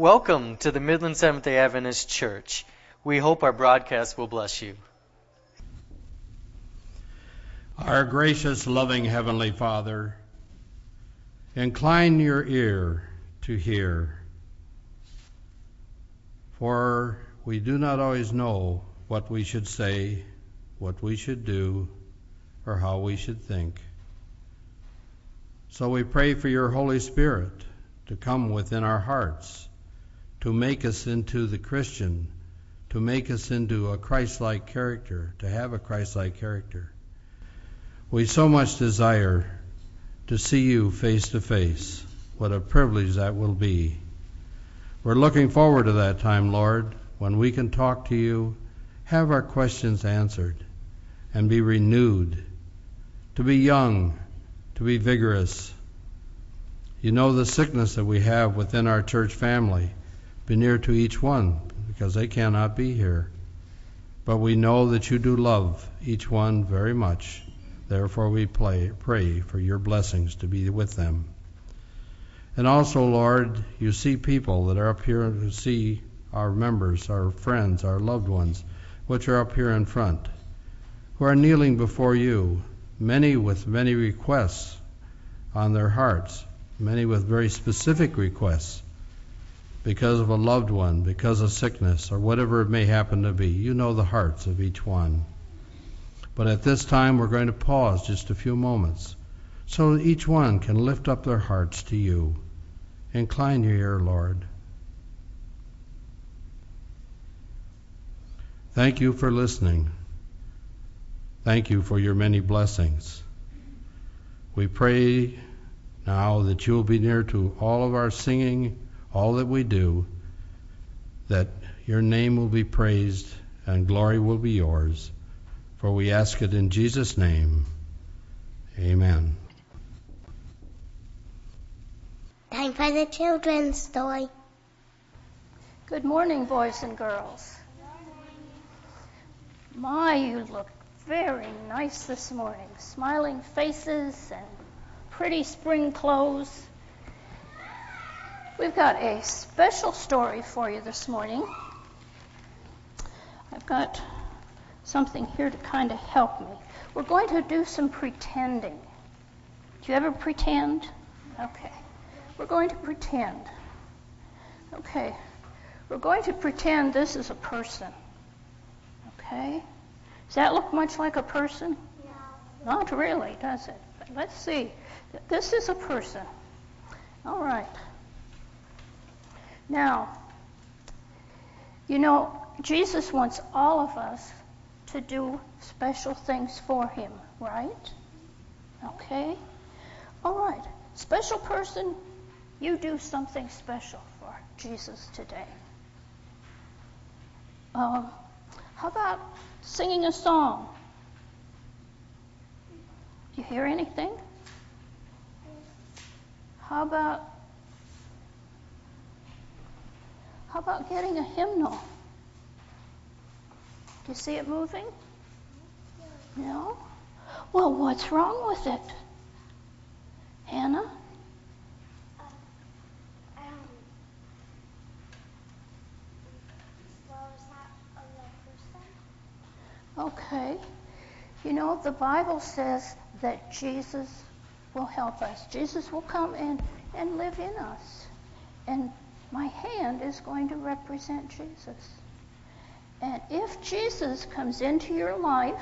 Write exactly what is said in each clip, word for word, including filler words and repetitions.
Welcome to the Midland Seventh-day Adventist Church. We hope our broadcast will bless you. Our gracious, loving Heavenly Father, incline your ear to hear, for we do not always know what we should say, what we should do, or how we should think. So we pray for your Holy Spirit to come within our hearts, to make us into the Christian, to make us into a Christ-like character, to have a Christ-like character. We so much desire to see you face to face. What a privilege that will be. We're looking forward to that time, Lord, when we can talk to you, have our questions answered, and be renewed, to be young, to be vigorous. You know the sickness that we have within our church family. Be near to each one, because they cannot be here. But we know that you do love each one very much. Therefore we play, pray for your blessings to be with them. And also, Lord, you see people that are up here, who see our members, our friends, our loved ones, which are up here in front, who are kneeling before you, many with many requests on their hearts, many with very specific requests, because of a loved one, because of sickness, or whatever it may happen to be. You know the hearts of each one. But at this time, we're going to pause just a few moments so that each one can lift up their hearts to you. Incline your ear, Lord. Thank you for listening. Thank you for your many blessings. We pray now that you will be near to all of our singing, all that we do, that your name will be praised and glory will be yours. For we ask it in Jesus' name. Amen. Time for the children's story. Good morning, boys and girls. My, you look very nice this morning. Smiling faces and pretty spring clothes. We've got a special story for you this morning. I've got something here to kind of help me. We're going to do some pretending. Do you ever pretend? Okay. We're going to pretend. Okay. We're going to pretend this is a person. Okay? Does that look much like a person? No. Not really, does it? But let's see. This is a person. All right. Now, you know, Jesus wants all of us to do special things for him, right? Okay? All right. Special person, you do something special for Jesus today. Um, how about singing a song? Do you hear anything? How about How about getting a hymnal? Do you see it moving? No? Well, what's wrong with it? Hannah? Uh, um, well, is that a real person? Okay. You know, the Bible says that Jesus will help us. Jesus will come and, and live in us. And my hand is going to represent Jesus. And if Jesus comes into your life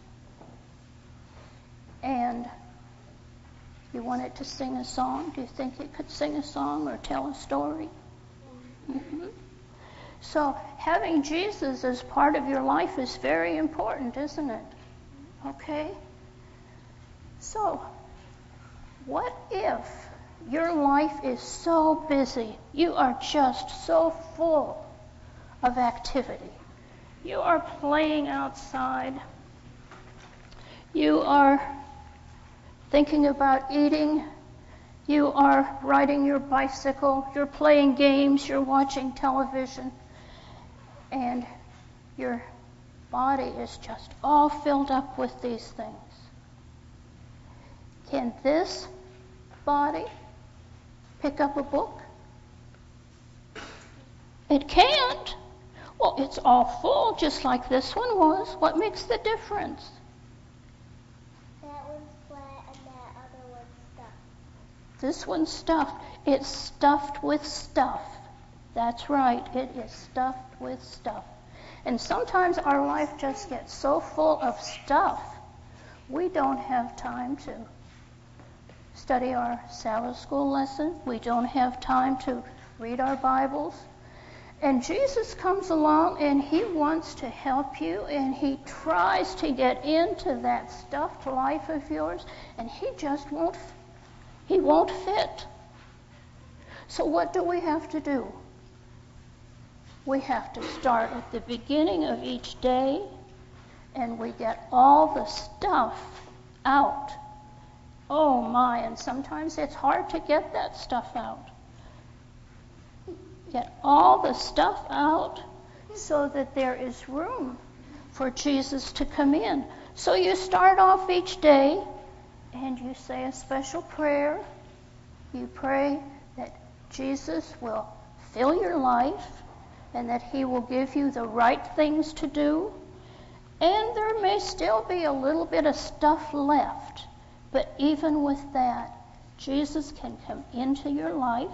and you want it to sing a song, do you think it could sing a song or tell a story? Mm-hmm. So having Jesus as part of your life is very important, isn't it? Okay? So, what if your life is so busy, you are just so full of activity? You are playing outside. You are thinking about eating. You are riding your bicycle. You're playing games. You're watching television. And your body is just all filled up with these things. Can this body pick up a book? It can't. Well, it's all full, just like this one was. What makes the difference? That one's flat and that other one's stuffed. This one's stuffed. It's stuffed with stuff. That's right. It is stuffed with stuff. And sometimes our life just gets so full of stuff, we don't have time to study our Sabbath school lesson. We don't have time to read our Bibles. And Jesus comes along and he wants to help you, and he tries to get into that stuffed life of yours, and he just won't, he won't fit. So what do we have to do? We have to start at the beginning of each day, and we get all the stuff out. Oh my, and sometimes it's hard to get that stuff out. Get all the stuff out so that there is room for Jesus to come in. So you start off each day and you say a special prayer. You pray that Jesus will fill your life and that he will give you the right things to do. And there may still be a little bit of stuff left, but even with that, Jesus can come into your life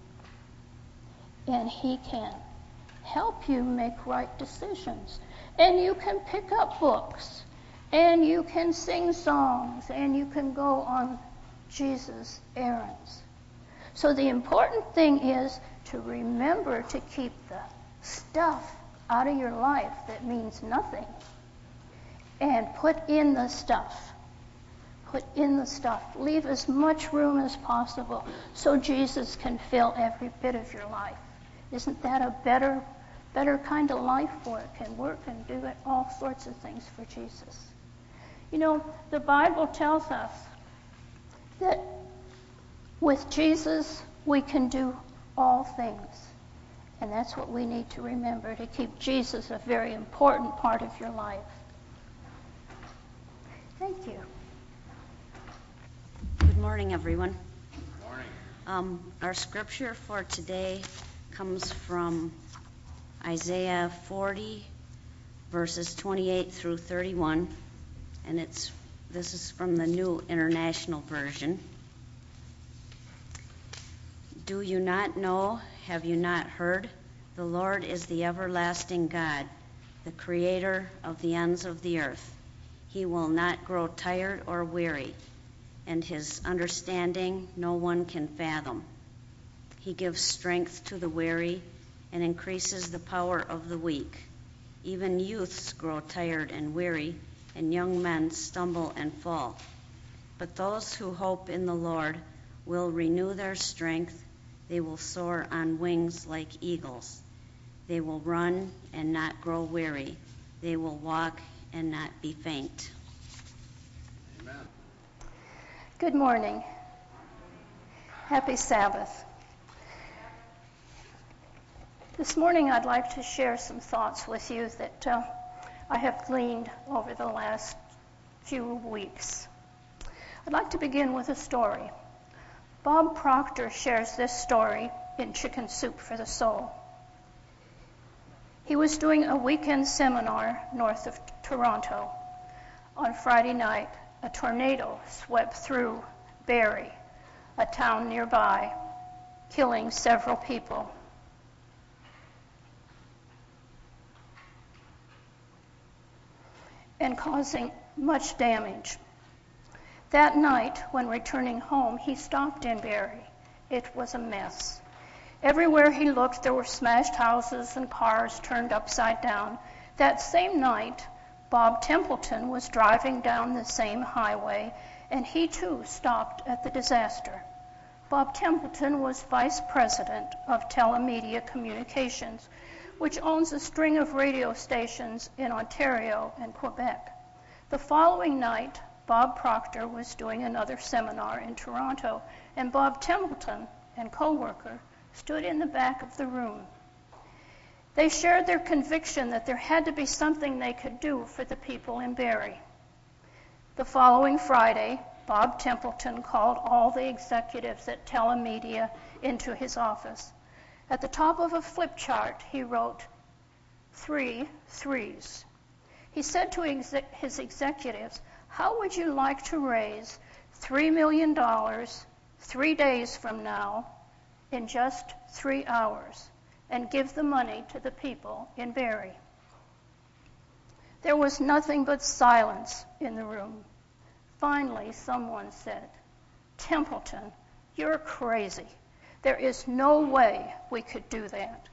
and he can help you make right decisions. And you can pick up books, and you can sing songs, and you can go on Jesus' errands. So the important thing is to remember to keep the stuff out of your life that means nothing, and put in the stuff. Put in the stuff. Leave as much room as possible so Jesus can fill every bit of your life. Isn't that a better, better kind of life where it can work and do it, all sorts of things for Jesus? You know, the Bible tells us that with Jesus we can do all things. And that's what we need to remember, to keep Jesus a very important part of your life. Thank you. Good morning, everyone. Good morning. Um, our scripture for today comes from Isaiah forty, verses twenty-eight through thirty-one, and it's this is from the New International Version. Do you not know? Have you not heard? The Lord is the everlasting God, the creator of the ends of the earth. He will not grow tired or weary, and his understanding no one can fathom. He gives strength to the weary and increases the power of the weak. Even youths grow tired and weary, and young men stumble and fall. But those who hope in the Lord will renew their strength. They will soar on wings like eagles. They will run and not grow weary. They will walk and not be faint. Amen. Good morning. Happy Sabbath. This morning I'd like to share some thoughts with you that uh, I have gleaned over the last few weeks. I'd like to begin with a story. Bob Proctor shares this story in Chicken Soup for the Soul. He was doing a weekend seminar north of Toronto. On Friday night, a tornado swept through Barrie, a town nearby, killing several people. And causing much damage. That night, when returning home, he stopped in Barrie. It was a mess. Everywhere he looked, there were smashed houses and cars turned upside down. That same night, Bob Templeton was driving down the same highway, and he too stopped at the disaster. Bob Templeton was vice president of Telemedia Communications, which owns a string of radio stations in Ontario and Quebec. The following night, Bob Proctor was doing another seminar in Toronto, and Bob Templeton and co-worker stood in the back of the room. They shared their conviction that there had to be something they could do for the people in Barrie. The following Friday, Bob Templeton called all the executives at Telemedia into his office. At the top of a flip chart, he wrote three threes. He said to exec- his executives, how would you like to raise three million dollars three days from now in just three hours and give the money to the people in Barrie? There was nothing but silence in the room. Finally, someone said, Templeton, you're crazy. There is no way we could do that.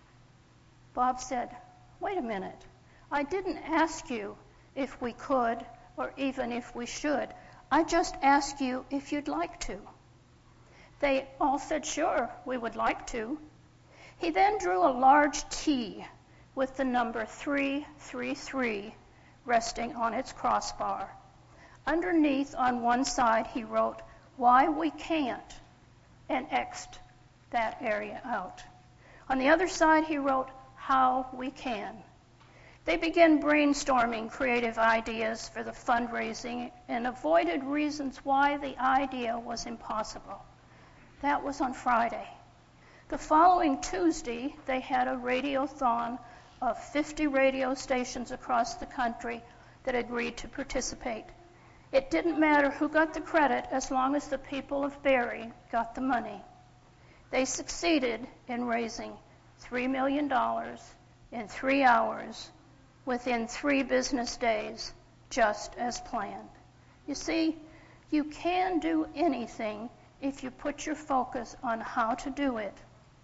Bob said, wait a minute. I didn't ask you if we could or even if we should. I just asked you if you'd like to. They all said, sure, we would like to. He then drew a large T with the number three three three resting on its crossbar. Underneath, on one side, he wrote, why we can't, and X'd that area out. On the other side, he wrote, how we can. They began brainstorming creative ideas for the fundraising and avoided reasons why the idea was impossible. That was on Friday. The following Tuesday, they had a radiothon of fifty radio stations across the country that agreed to participate. It didn't matter who got the credit as long as the people of Barrie got the money. They succeeded in raising three million dollars in three hours within three business days, just as planned. You see, you can do anything if you put your focus on how to do it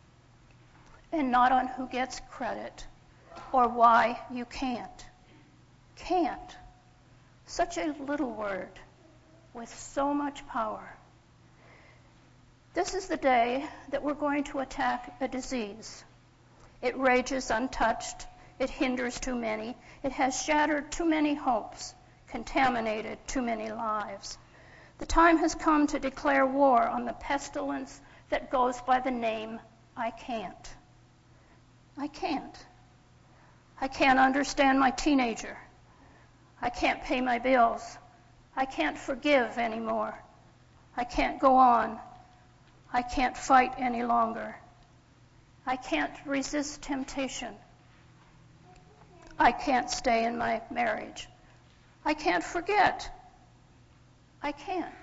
and not on who gets credit or why you can't. Can't. Such a little word with so much power. This is the day that we're going to attack a disease. It rages untouched. It hinders too many. It has shattered too many hopes, contaminated too many lives. The time has come to declare war on the pestilence that goes by the name I can't. I can't. I can't understand my teenager. I can't pay my bills. I can't forgive anymore. I can't go on. I can't fight any longer. I can't resist temptation. I can't stay in my marriage. I can't forget. I can't.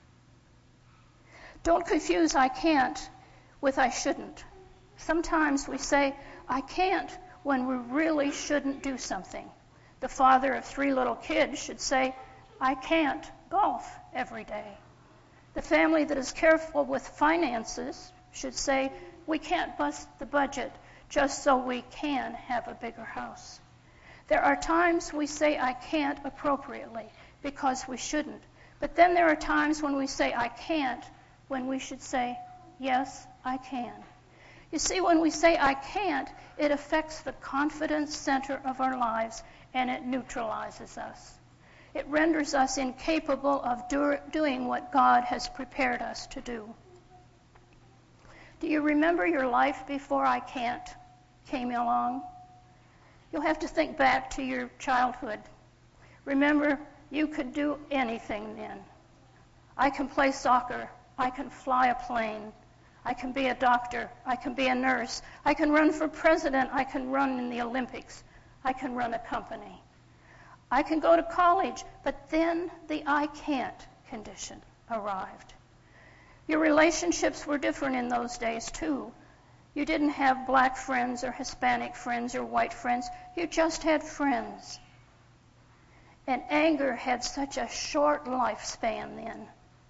Don't confuse I can't with I shouldn't. Sometimes we say I can't when we really shouldn't do something. The father of three little kids should say, I can't golf every day. The family that is careful with finances should say, we can't bust the budget just so we can have a bigger house. There are times we say I can't appropriately because we shouldn't. But then there are times when we say I can't when we should say, yes, I can. You see, when we say I can't, it affects the confidence center of our lives and it neutralizes us. It renders us incapable of do- doing what God has prepared us to do. Do you remember your life before I can't came along? You'll have to think back to your childhood. Remember, you could do anything then. I can play soccer. I can fly a plane. I can be a doctor. I can be a nurse. I can run for president. I can run in the Olympics. I can run a company. I can go to college, but then the I can't condition arrived. Your relationships were different in those days, too. You didn't have black friends or Hispanic friends or white friends. You just had friends. And anger had such a short lifespan then.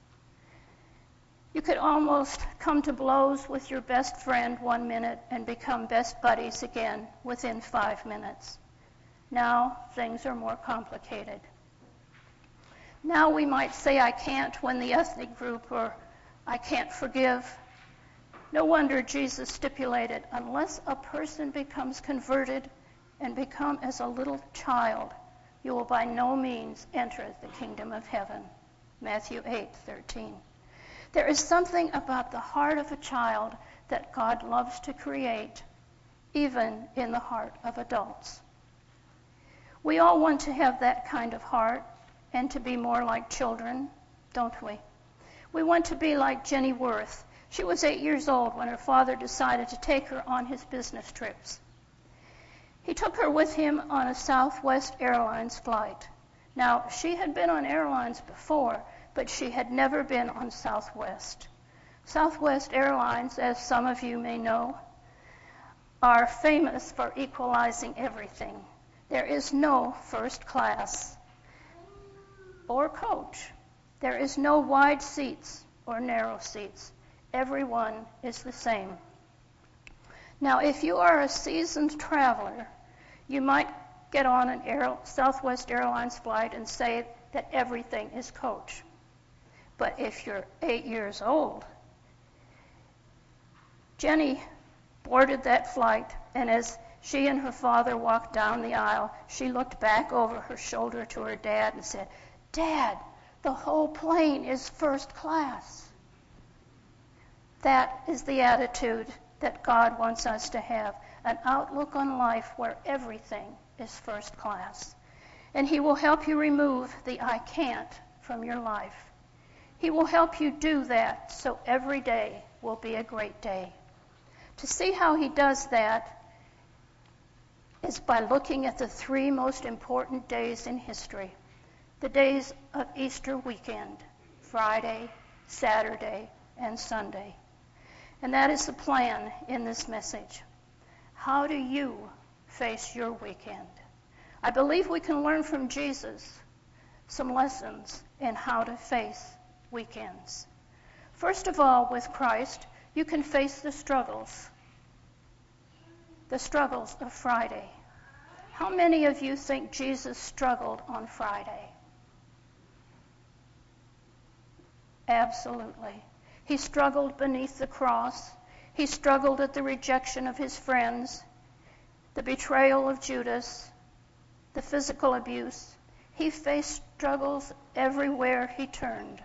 You could almost come to blows with your best friend one minute and become best buddies again within five minutes. Now things are more complicated. Now we might say I can't when the ethnic group or I can't forgive. No wonder Jesus stipulated, unless a person becomes converted and become as a little child, you will by no means enter the kingdom of heaven. Matthew eight thirteen. There is something about the heart of a child that God loves to create, even in the heart of adults. We all want to have that kind of heart and to be more like children, don't we? We want to be like Jenny Worth, She was eight years old when her father decided to take her on his business trips. He took her with him on a Southwest Airlines flight. Now, she had been on airlines before, but she had never been on Southwest. Southwest Airlines, as some of you may know, are famous for equalizing everything. There is no first class or coach. There is no wide seats or narrow seats. Everyone is the same. Now, if you are a seasoned traveler, you might get on an Air, Southwest Airlines flight and say that everything is coach. But if you're eight years old, Jenny boarded that flight, and as she and her father walked down the aisle, she looked back over her shoulder to her dad and said, "Dad, the whole plane is first class." That is the attitude that God wants us to have, an outlook on life where everything is first class. And He will help you remove the "I can't" from your life. He will help you do that so every day will be a great day. To see how He does that is by looking at the three most important days in history, the days of Easter weekend, Friday, Saturday, and Sunday. And that is the plan in this message. How do you face your weekend? I believe we can learn from Jesus some lessons in how to face weekends. First of all, with Christ, you can face the struggles, the struggles of Friday. How many of you think Jesus struggled on Friday? Absolutely. He struggled beneath the cross. He struggled at the rejection of his friends, the betrayal of Judas, the physical abuse. He faced struggles everywhere he turned.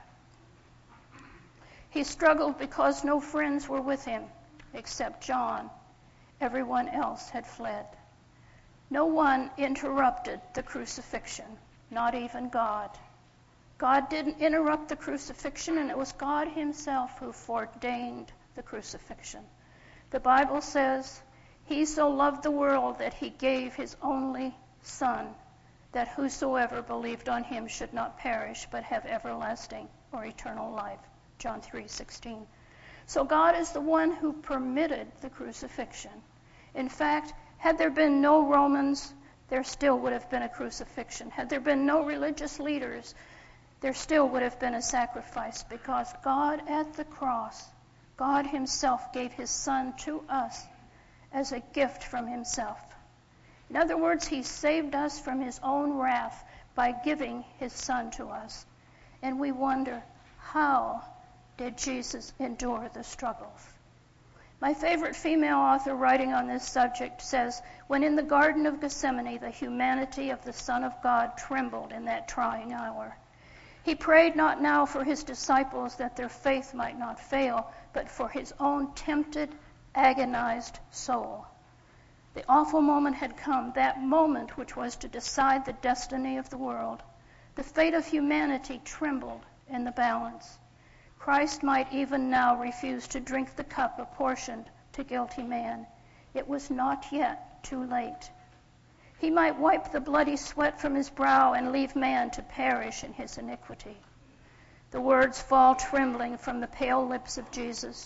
He struggled because no friends were with him except John. Everyone else had fled. No one interrupted the crucifixion, not even God. God didn't interrupt the crucifixion, and it was God Himself who ordained the crucifixion. The Bible says, He so loved the world that He gave His only Son, that whosoever believed on Him should not perish, but have everlasting or eternal life. John three sixteen. So God is the one who permitted the crucifixion. In fact, had there been no Romans, there still would have been a crucifixion. Had there been no religious leaders, there still would have been a sacrifice, because God at the cross, God Himself gave His Son to us as a gift from Himself. In other words, He saved us from His own wrath by giving His Son to us. And we wonder, how did Jesus endure the struggles? My favorite female author writing on this subject says, when in the Garden of Gethsemane, the humanity of the Son of God trembled in that trying hour. He prayed not now for His disciples that their faith might not fail, but for His own tempted, agonized soul. The awful moment had come, that moment which was to decide the destiny of the world. The fate of humanity trembled in the balance. Christ might even now refuse to drink the cup apportioned to guilty man. It was not yet too late. He might wipe the bloody sweat from His brow and leave man to perish in his iniquity. The words fall trembling from the pale lips of Jesus.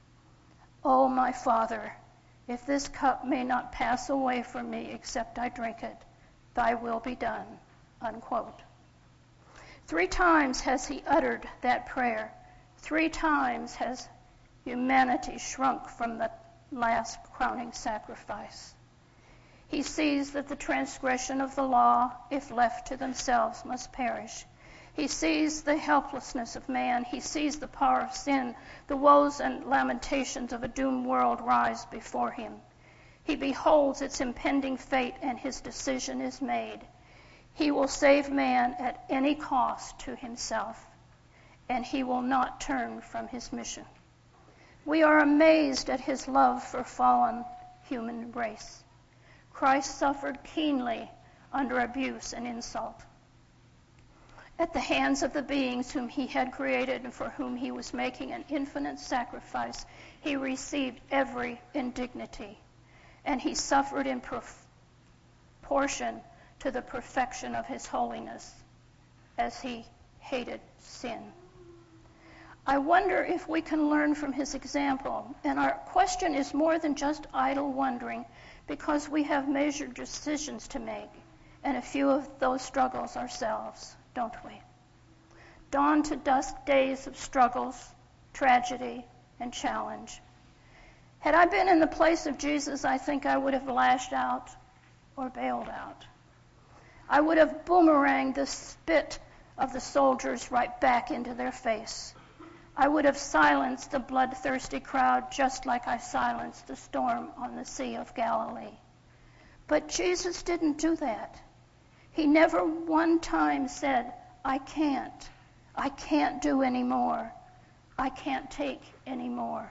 "O my Father, if this cup may not pass away from me except I drink it, Thy will be done." Unquote. Three times has He uttered that prayer. Three times has humanity shrunk from the last crowning sacrifice. He sees that the transgression of the law, if left to themselves, must perish. He sees the helplessness of man. He sees the power of sin, the woes and lamentations of a doomed world rise before Him. He beholds its impending fate, and His decision is made. He will save man at any cost to Himself, and He will not turn from His mission. We are amazed at His love for fallen human race. Christ suffered keenly under abuse and insult. At the hands of the beings whom he had created and for whom he was making an infinite sacrifice, he received every indignity, and he suffered in proportion to the perfection of his holiness, as he hated sin. I wonder if we can learn from his example, and our question is more than just idle wondering, because we have measured decisions to make, and a few of those struggles ourselves, don't we? Dawn to dusk days of struggles, tragedy, and challenge. Had I been in the place of Jesus, I think I would have lashed out or bailed out. I would have boomeranged the spit of the soldiers right back into their face. I would have silenced the bloodthirsty crowd just like I silenced the storm on the Sea of Galilee. But Jesus didn't do that. He never one time said, I can't. I can't do any more. I can't take any more.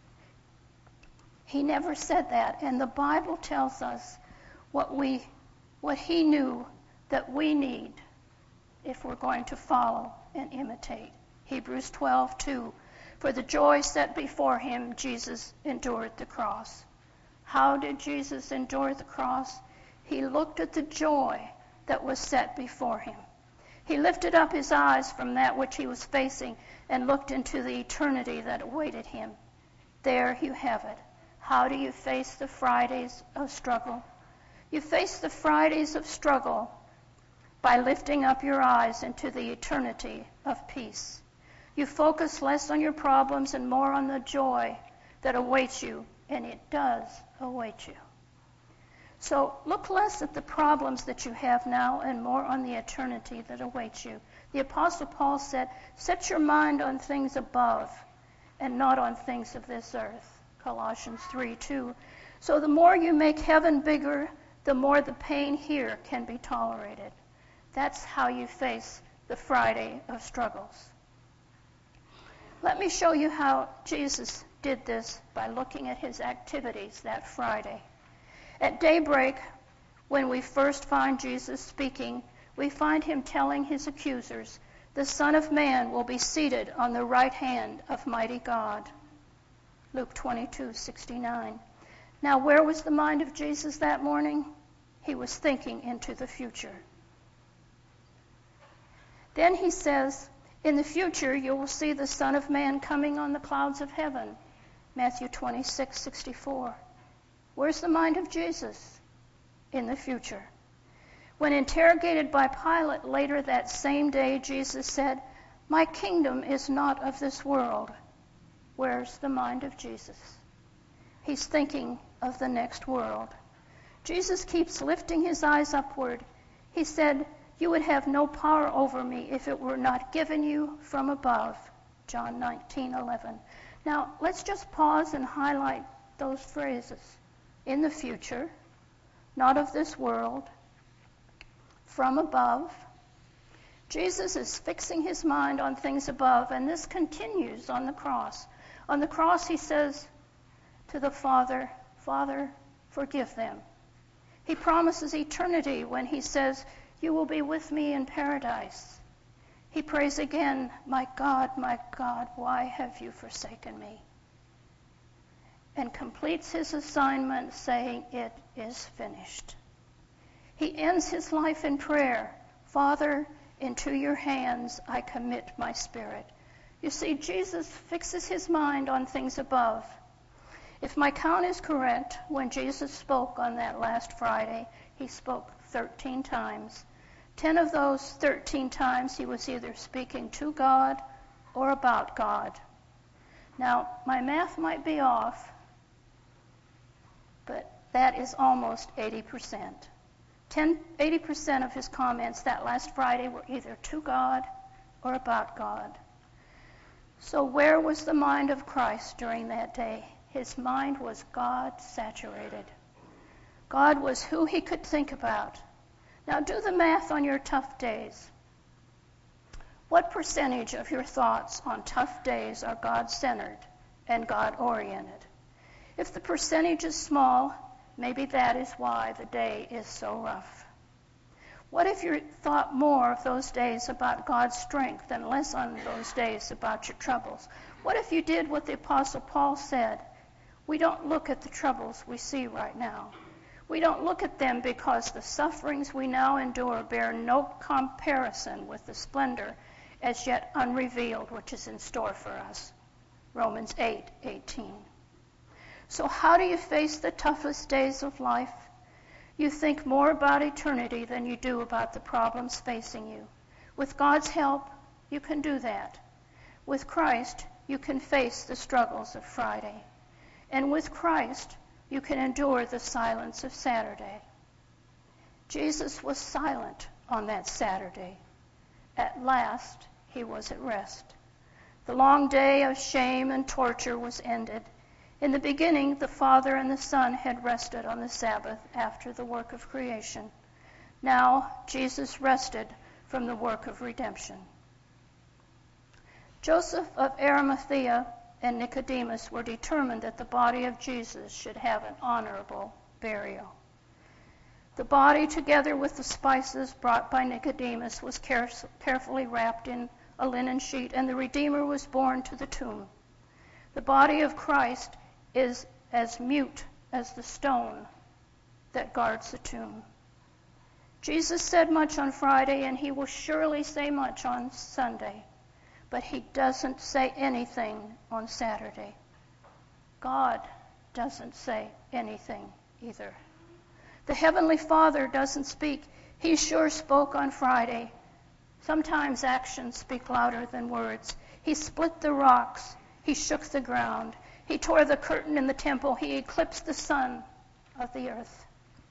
He never said that. And the Bible tells us what we, what he knew that we need if we're going to follow and imitate. Hebrews twelve two. For the joy set before him, Jesus endured the cross. How did Jesus endure the cross? He looked at the joy that was set before him. He lifted up his eyes from that which he was facing and looked into the eternity that awaited him. There you have it. How do you face the Fridays of struggle? You face the Fridays of struggle by lifting up your eyes into the eternity of peace. You focus less on your problems and more on the joy that awaits you, and it does await you. So look less at the problems that you have now and more on the eternity that awaits you. The Apostle Paul said, set your mind on things above and not on things of this earth. Colossians three two. So the more you make heaven bigger, the more the pain here can be tolerated. That's how you face the Friday of struggles. Let me show you how Jesus did this by looking at his activities that Friday. At daybreak, when we first find Jesus speaking, we find him telling his accusers, the Son of Man will be seated on the right hand of mighty God. Luke twenty-two sixty-nine. Now, where was the mind of Jesus that morning? He was thinking into the future. Then he says, in the future you will see the Son of Man coming on the clouds of heaven. Matthew twenty-six sixty-four. Where's the mind of Jesus? In the future. When interrogated by Pilate later that same day, Jesus said, my kingdom is not of this world. Where's the mind of Jesus? He's thinking of the next world. Jesus keeps lifting his eyes upward. He said, you would have no power over me if it were not given you from above. John nineteen eleven. Now, let's just pause and highlight those phrases. In the future, not of this world, from above. Jesus is fixing his mind on things above, and this continues on the cross. On the cross, he says to the Father, Father, forgive them. He promises eternity when he says, you will be with me in paradise. He prays again, my God, my God, why have you forsaken me? And completes his assignment saying, it is finished. He ends his life in prayer. Father, into your hands I commit my spirit. You see, Jesus fixes his mind on things above. If my count is correct, when Jesus spoke on that last Friday, he spoke thirteen times. Ten of those thirteen times he was either speaking to God or about God. Now, my math might be off, but that is almost eighty percent. ten, eighty percent of his comments that last Friday were either to God or about God. So where was the mind of Christ during that day? His mind was God-saturated. God was who he could think about. Now do the math on your tough days. What percentage of your thoughts on tough days are God-centered and God-oriented? If the percentage is small, maybe that is why the day is so rough. What if you thought more of those days about God's strength and less on those days about your troubles? What if you did what the Apostle Paul said? We don't look at the troubles we see right now. We don't look at them because the sufferings we now endure bear no comparison with the splendor as yet unrevealed which is in store for us. Romans eight eighteen. So how do you face the toughest days of life? You think more about eternity than you do about the problems facing you. With God's help, you can do that. With Christ, you can face the struggles of Friday. And with Christ, you can endure the silence of Saturday. Jesus was silent on that Saturday. At last, he was at rest. The long day of shame and torture was ended. In the beginning, the Father and the Son had rested on the Sabbath after the work of creation. Now, Jesus rested from the work of redemption. Joseph of Arimathea and Nicodemus were determined that the body of Jesus should have an honorable burial. The body, together with the spices brought by Nicodemus, was care- carefully wrapped in a linen sheet, and the Redeemer was borne to the tomb. The body of Christ is as mute as the stone that guards the tomb. Jesus said much on Friday, and he will surely say much on Sunday, but he doesn't say anything on Saturday. God doesn't say anything either. The Heavenly Father doesn't speak. He sure spoke on Friday. Sometimes actions speak louder than words. He split the rocks. He shook the ground. He tore the curtain in the temple. He eclipsed the sun of the earth.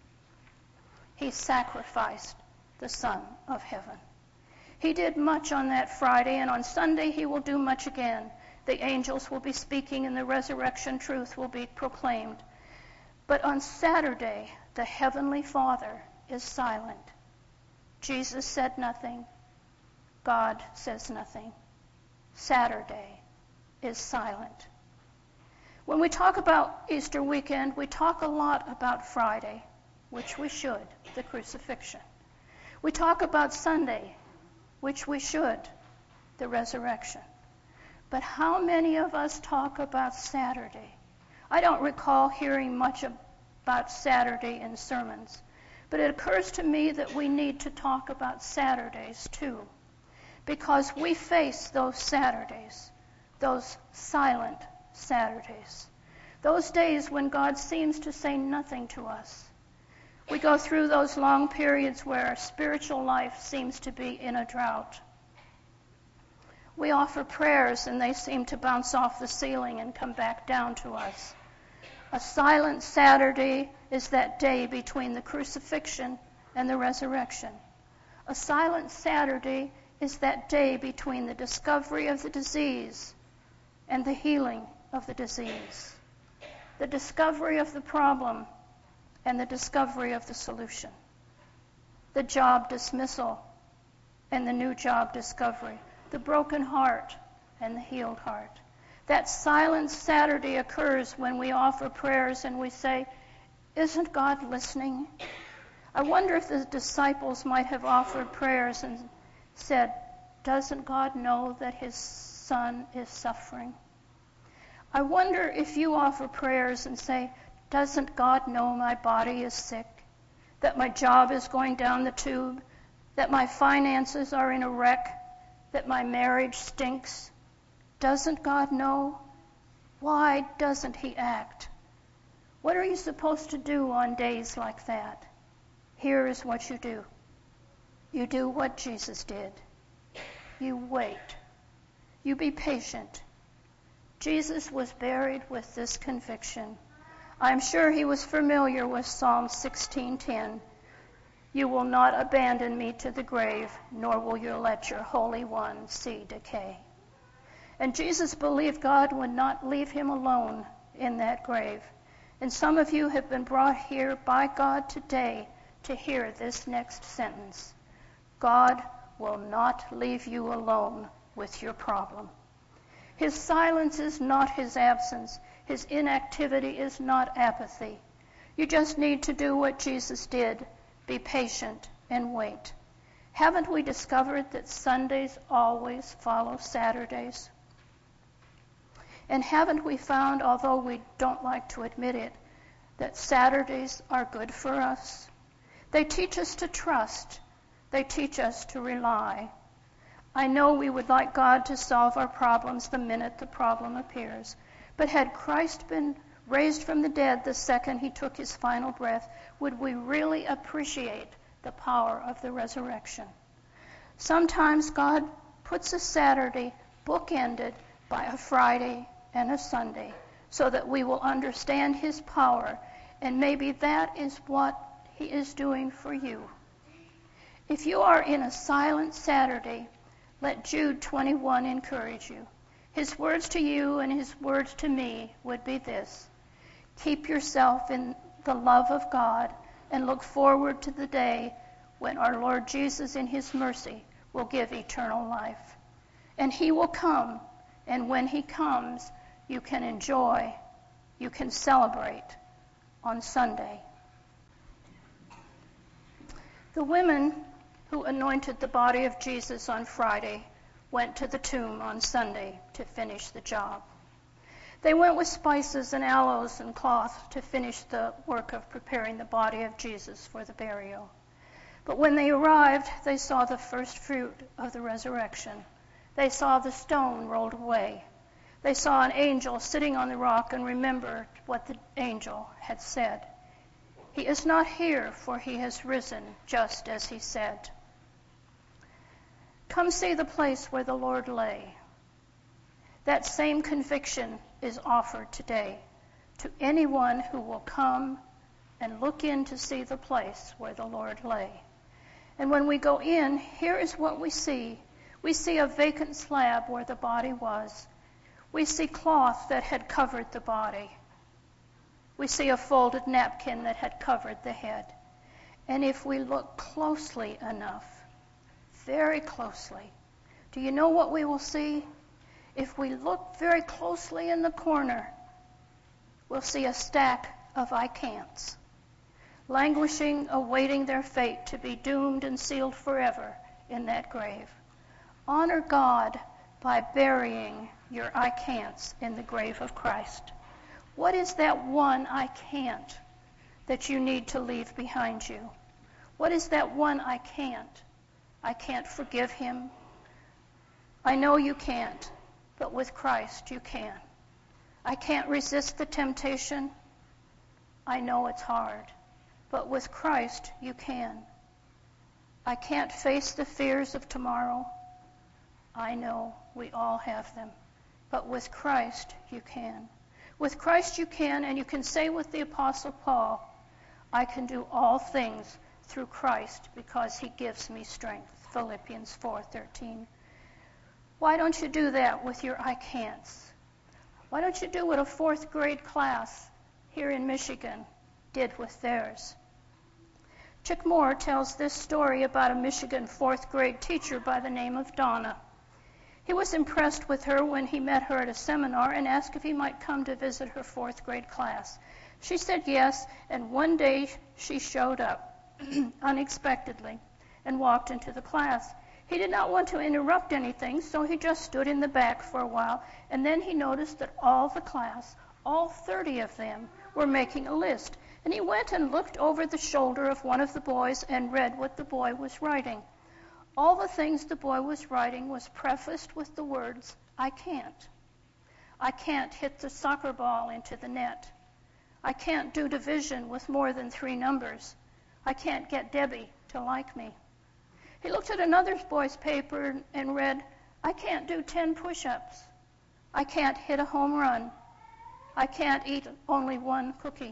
He sacrificed the Son of Heaven. He did much on that Friday, and on Sunday he will do much again. The angels will be speaking, and the resurrection truth will be proclaimed. But on Saturday, the Heavenly Father is silent. Jesus said nothing. God says nothing. Saturday is silent. When we talk about Easter weekend, we talk a lot about Friday, which we should, the crucifixion. We talk about Sunday, which we should, the resurrection. But how many of us talk about Saturday? I don't recall hearing much about Saturday in sermons, but it occurs to me that we need to talk about Saturdays too, because we face those Saturdays, those silent Saturdays, those days when God seems to say nothing to us. We go through those long periods where our spiritual life seems to be in a drought. We offer prayers and they seem to bounce off the ceiling and come back down to us. A silent Saturday is that day between the crucifixion and the resurrection. A silent Saturday is that day between the discovery of the disease and the healing of the disease. The discovery of the problem and the discovery of the solution. The job dismissal and the new job discovery. The broken heart and the healed heart. That silent Saturday occurs when we offer prayers and we say, "Isn't God listening?" I wonder if the disciples might have offered prayers and said, "Doesn't God know that his son is suffering?" I wonder if you offer prayers and say, "Doesn't God know my body is sick, that my job is going down the tube, that my finances are in a wreck, that my marriage stinks? Doesn't God know? Why doesn't he act?" What are you supposed to do on days like that? Here is what you do. You do what Jesus did. You wait. You be patient. Jesus was buried with this conviction. I'm sure he was familiar with Psalm sixteen ten. "You will not abandon me to the grave, nor will you let your Holy One see decay." And Jesus believed God would not leave him alone in that grave. And some of you have been brought here by God today to hear this next sentence. God will not leave you alone with your problem. His silence is not his absence. His inactivity is not apathy. You just need to do what Jesus did. Be patient and wait. Haven't we discovered that Sundays always follow Saturdays? And haven't we found, although we don't like to admit it, that Saturdays are good for us? They teach us to trust. They teach us to rely. I know we would like God to solve our problems the minute the problem appears. But had Christ been raised from the dead the second he took his final breath, would we really appreciate the power of the resurrection? Sometimes God puts a Saturday bookended by a Friday and a Sunday so that we will understand his power, and maybe that is what he is doing for you. If you are in a silent Saturday, let Jude twenty-one encourage you. His words to you and his words to me would be this: keep yourself in the love of God and look forward to the day when our Lord Jesus in his mercy will give eternal life. And he will come, and when he comes, you can enjoy, you can celebrate on Sunday. The women who anointed the body of Jesus on Friday went to the tomb on Sunday to finish the job. They went with spices and aloes and cloth to finish the work of preparing the body of Jesus for the burial. But when they arrived, they saw the first fruit of the resurrection. They saw the stone rolled away. They saw an angel sitting on the rock and remembered what the angel had said. He is not here, for he has risen, just as he said. Come see the place where the Lord lay. That same conviction is offered today to anyone who will come and look in to see the place where the Lord lay. And when we go in, here is what we see. We see a vacant slab where the body was. We see cloth that had covered the body. We see a folded napkin that had covered the head. And if we look closely enough, very closely, do you know what we will see? If we look very closely in the corner, we'll see a stack of I can'ts, languishing, awaiting their fate to be doomed and sealed forever in that grave. Honor God by burying your I can'ts in the grave of Christ. What is that one I can't that you need to leave behind you? What is that one I can't? I can't forgive him. I know you can't, but with Christ you can. I can't resist the temptation. I know it's hard, but with Christ you can. I can't face the fears of tomorrow. I know we all have them, but with Christ you can. With Christ you can, and you can say with the Apostle Paul, I can do all things through Christ because he gives me strength. Philippians four thirteen. Why don't you do that with your I can'ts? Why don't you do what a fourth grade class here in Michigan did with theirs? Chick Moore tells this story about a Michigan fourth grade teacher by the name of Donna. He was impressed with her when he met her at a seminar and asked if he might come to visit her fourth grade class. She said yes, and one day she showed up unexpectedly and walked into the class. He did not want to interrupt anything, so he just stood in the back for a while, and then he noticed that all the class, all thirty of them, were making a list. And he went and looked over the shoulder of one of the boys and read what the boy was writing. All the things the boy was writing was prefaced with the words, I can't. I can't hit the soccer ball into the net. I can't do division with more than three numbers. I can't get Debbie to like me. He looked at another boy's paper and read, I can't do ten push-ups. I can't hit a home run. I can't eat only one cookie.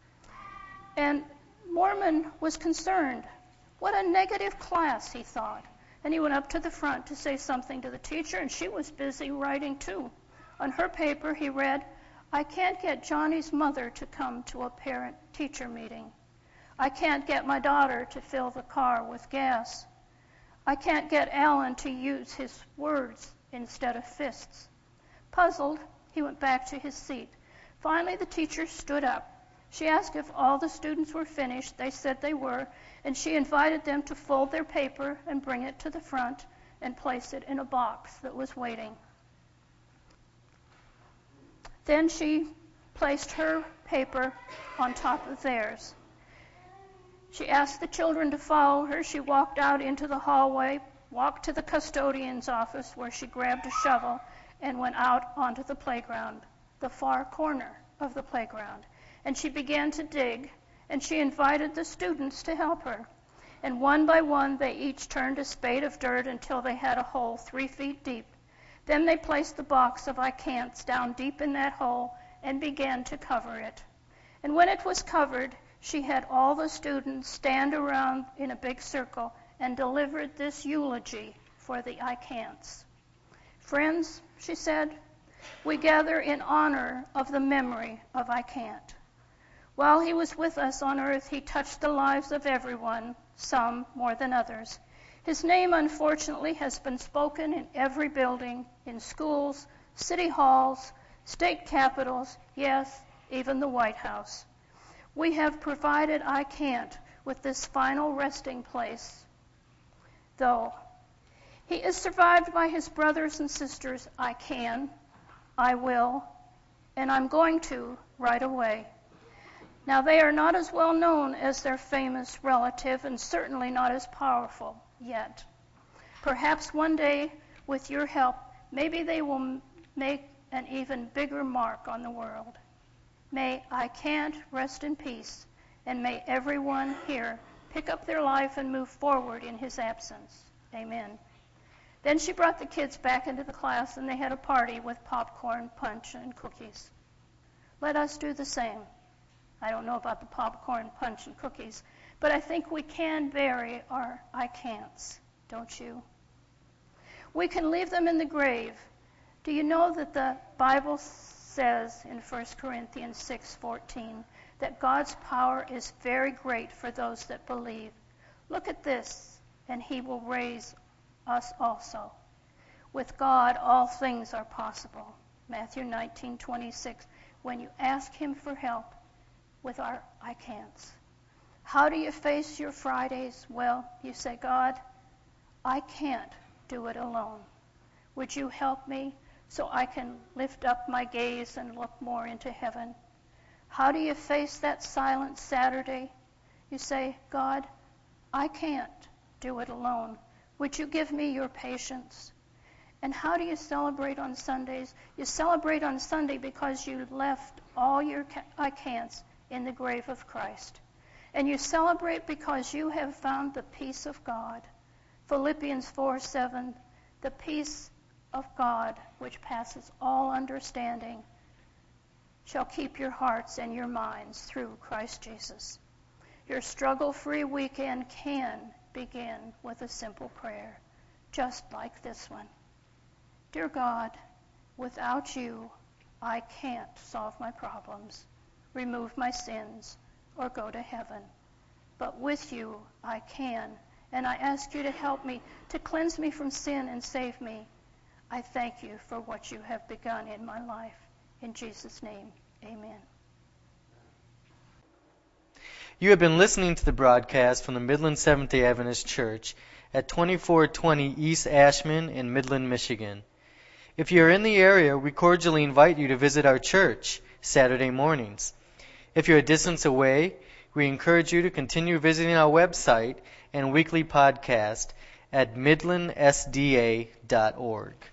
And Mormon was concerned. What a negative class, he thought. And he went up to the front to say something to the teacher, and she was busy writing too. On her paper, he read, I can't get Johnny's mother to come to a parent-teacher meeting. I can't get my daughter to fill the car with gas. I can't get Alan to use his words instead of fists. Puzzled, he went back to his seat. Finally, the teacher stood up. She asked if all the students were finished. They said they were, and she invited them to fold their paper and bring it to the front and place it in a box that was waiting. Then she placed her paper on top of theirs. She asked the children to follow her. She walked out into the hallway, walked to the custodian's office where she grabbed a shovel and went out onto the playground, the far corner of the playground. And she began to dig, and she invited the students to help her. And one by one, they each turned a spade of dirt until they had a hole three feet deep. Then they placed the box of I can'ts down deep in that hole and began to cover it. And when it was covered, she had all the students stand around in a big circle and delivered this eulogy for the I can'ts. Friends, she said, we gather in honor of the memory of I can't. While he was with us on earth, he touched the lives of everyone, some more than others. His name, unfortunately, has been spoken in every building, in schools, city halls, state capitals, yes, even the White House. We have provided I can't with this final resting place, though. He is survived by his brothers and sisters. I can, I will, and I'm going to right away. Now, they are not as well known as their famous relative, and certainly not as powerful yet. Perhaps one day, with your help, maybe they will make an even bigger mark on the world. May I can't rest in peace, and may everyone here pick up their life and move forward in his absence. Amen. Then she brought the kids back into the class, and they had a party with popcorn, punch, and cookies. Let us do the same. I don't know about the popcorn, punch, and cookies, but I think we can bury our I can'ts, don't you? We can leave them in the grave. Do you know that the Bible says in First Corinthians six fourteen that God's power is very great for those that believe? Look at this, and he will raise us also. With God, all things are possible. Matthew nineteen twenty-six, when you ask him for help, with our I can'ts. How do you face your Fridays? Well, you say, God, I can't do it alone. Would you help me so I can lift up my gaze and look more into heaven? How do you face that silent Saturday? You say, God, I can't do it alone. Would you give me your patience? And how do you celebrate on Sundays? You celebrate on Sunday because you left all your I can'ts in the grave of Christ. And you celebrate because you have found the peace of God. Philippians four seven, the peace of God, which passes all understanding, shall keep your hearts and your minds through Christ Jesus. Your struggle-free weekend can begin with a simple prayer, just like this one. Dear God, without you, I can't solve my problems, remove my sins, or go to heaven. But with you, I can, and I ask you to help me, to cleanse me from sin and save me. I thank you for what you have begun in my life. In Jesus' name, amen. You have been listening to the broadcast from the Midland Seventh-day Adventist Church at twenty-four twenty East Ashman in Midland, Michigan. If you are in the area, we cordially invite you to visit our church Saturday mornings. If you're a distance away, we encourage you to continue visiting our website and weekly podcast at midland s d a dot org.